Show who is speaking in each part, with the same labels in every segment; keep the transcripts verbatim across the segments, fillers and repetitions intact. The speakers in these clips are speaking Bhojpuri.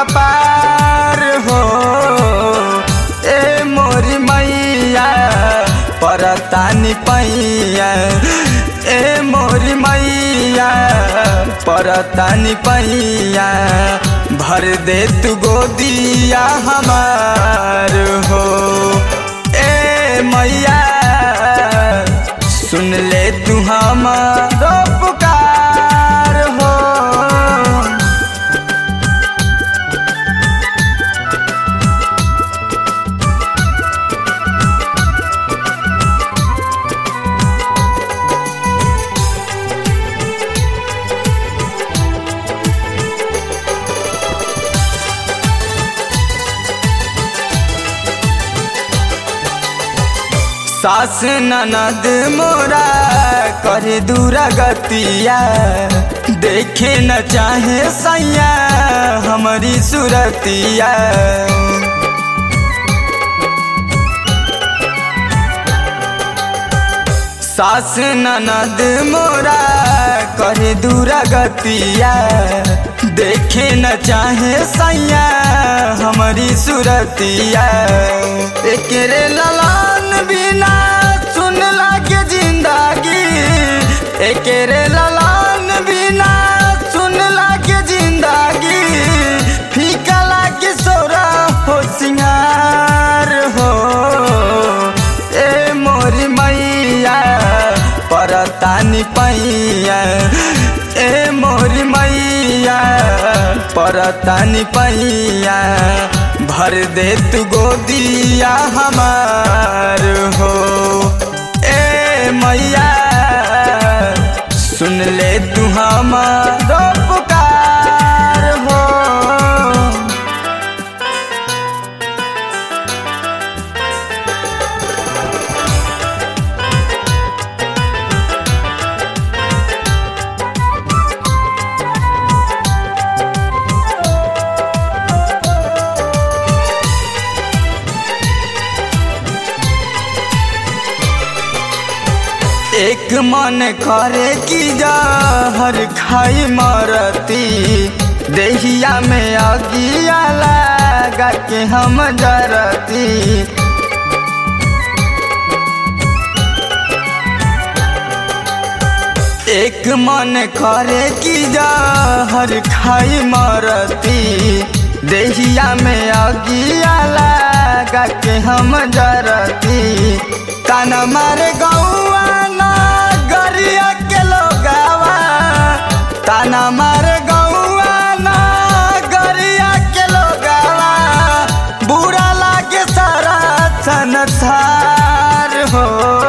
Speaker 1: कपार हो। ए मोरी मैया परतानी पैया, ए मोरी मैया परतानी पैया, भर दे तू गोदिया हमार हो। ए मैया सुन ले तू हमारो पुकार हो। सास ननद मोरा करे दूरा गतिया, देखे न चाहे सैया हमारी सूरतिया। सास ननद मोरा करे दूरा गतिया, देखे न चाहे सैया हमारी सूरतिया। एकरे ललान बिना सुन लागे जिंदगी, एकरे ललान बिना सुन लागे जिंदगी, फीका लागे सोरा हो सिंगार हो। ए मोरी मैया परतानी पैया, ए मोरी मैया परतानी पैया, भर दे तू गोदिया हमार हो। ए मैया सुन ले तू हमारो पुकार हो। एक मन करे की जहर खाई मरती, देहिया में अगिया लगा के हम जरती। एक मन करे की जहर खाई मरती, देहिया में अगिया लगा के हम जरती। ताना मारे गौआ गरिया के लोगावा, ताना मारे गौआ ना गरिया के लोगावा, बुरा लागे सारा संसार हो।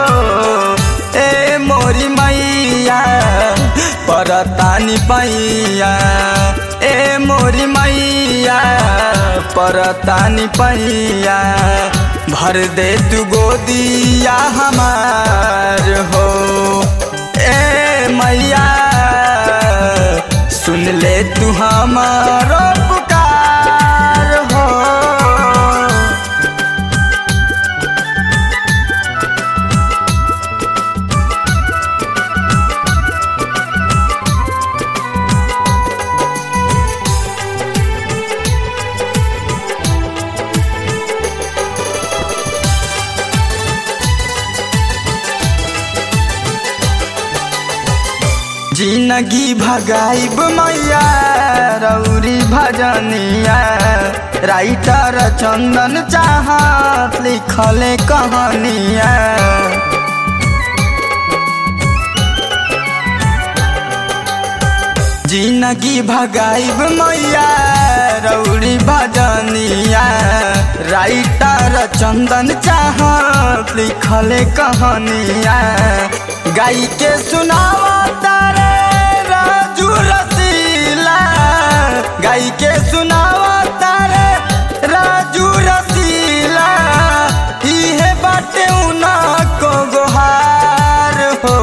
Speaker 1: ए मोरी मैया परतानी पैया, ए मोरी मैया परतानी पैया, भर दे तू गोदिया हमार हो। ए मैया सुन ले तू हमारो पुकार हो। जिंदगी भगाइब मैया रौरी भजनिया, राइटर चंदन चाहत लिखले कहानिया। जिंदगी भगाइब मैया रौरी भजनिया, राइटर चंदन चाहत लिखले कहानिया। गाई के सुनावा तारे राजू रसीला, गाई के सुनावा तारे राजू रसीला, इहे बाटे उना को गोहार हो।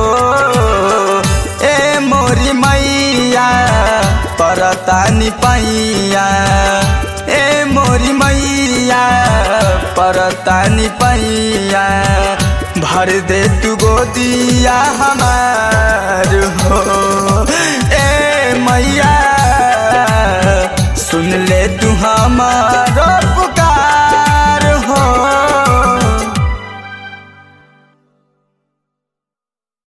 Speaker 1: ए मोरी मैया परतानी पैया, ए मोरी मैया परतानी पैया, भर दे तू गोदिया हमार हो। ए मैया सुन ले तू हमार